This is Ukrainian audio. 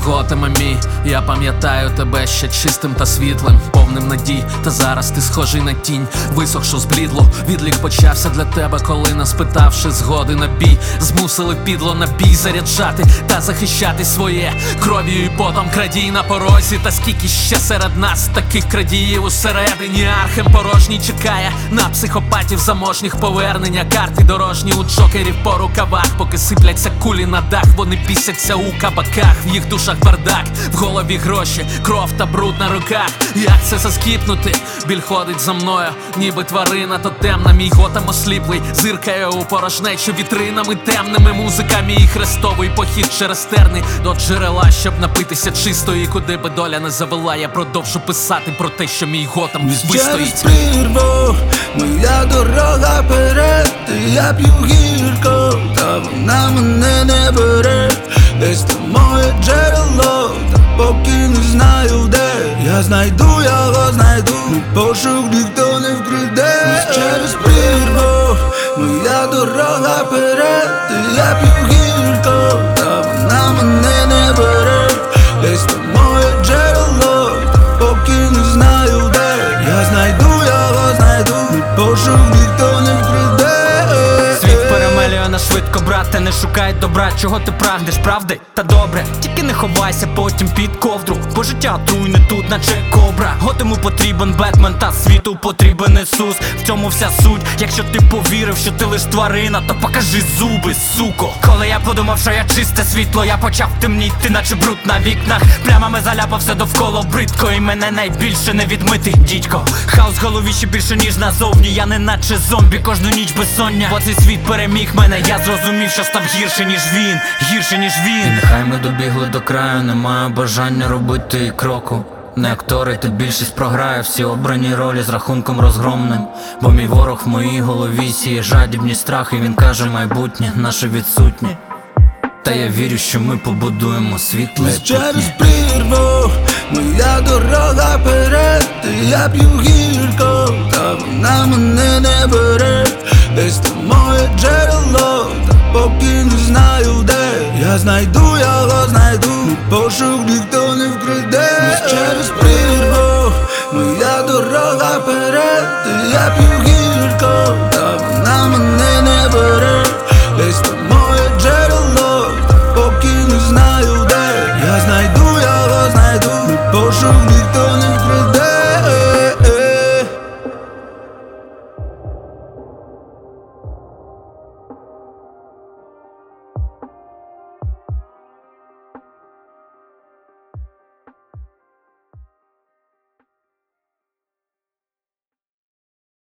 Готиме мій, я пам'ятаю тебе ще чистим та світлим, повним надій. Та зараз ти схожий на тінь, висохшу зблідло. Відлік почався для тебе, коли нас питавши згоди на бій. Змусили підло на бій заряджати та захищати своє кров'ю і потом крадій на порозі. Та скільки ще серед нас таких крадіїв усередині. Архем порожній чекає на психопатів заможніх повернення. Карти дорожні у джокерів по рукавах, поки сипляться кулі на дах. Вони пісяться у кабаках, в їх душах бардак, в голові гроші, кров та бруд на руках. Як це заскіпнути? Біль ходить за мною, ніби тварина тотемна. Мій Готем осліплий, зиркає у порожнечу вітринами темними. Музика мій хрестовий похід через терни до джерела, щоб напитися чисто. І куди би доля не завела, я продовжу писати про те, що мій Готем вистоїть. Через прірву моя дорога перед, я п'ю гірко, та вона мене не бере. Десь там моє джерело, та поки не знаю де. Я знайду його, знайду, мій пошук ніхто не вкраде. Через прірву моя дорога перед, я п'ю гірко, та вона мене не бере. Десь там моє джерело, та поки не знаю де. Я знайду його, знайду, мій пошук ніхто не вкраде. Світ перемелює нас швидко, брате, не шукай добра. Чого ти прагнеш, правди? Та добре, тільки не ховайся потім під ковдру, бо життя отруйне тут, наче кобра. Готему потрібен Бетмен, та світу потрібен Ісус. В цьому вся суть. Якщо ти повірив, що ти лиш тварина, то покажи зуби, суко. Коли я подумав, що я чисте світло, я почав темніти, наче бруд на вікнах. Плямами заляпав все довкола бридко, і мене найбільше не відмити, дідько. Хаос в голові ще більше, ніж назовні. Я не наче зомбі, кожну ніч безсоння. Бо цей світ переміг мене, я зрозумів, що став гірше, ніж він, гірше, ніж він. І нехай ми добігли до краю, немає бажання робити і кроку. Не актори, ти більшість програє, всі обрані ролі з рахунком розгромним. Бо мій ворог в моїй голові сіє жадібні страхи. Він каже, майбутнє наше відсутнє. Та я вірю, що ми побудуємо світле. Через прірву моя дорога перед, я п'ю гірко, та вона мене не бере. Десь там моє джерело, та поки не знаю де. Я знайду його, знайду, мій пошук ніхто не вкраде. Через прірву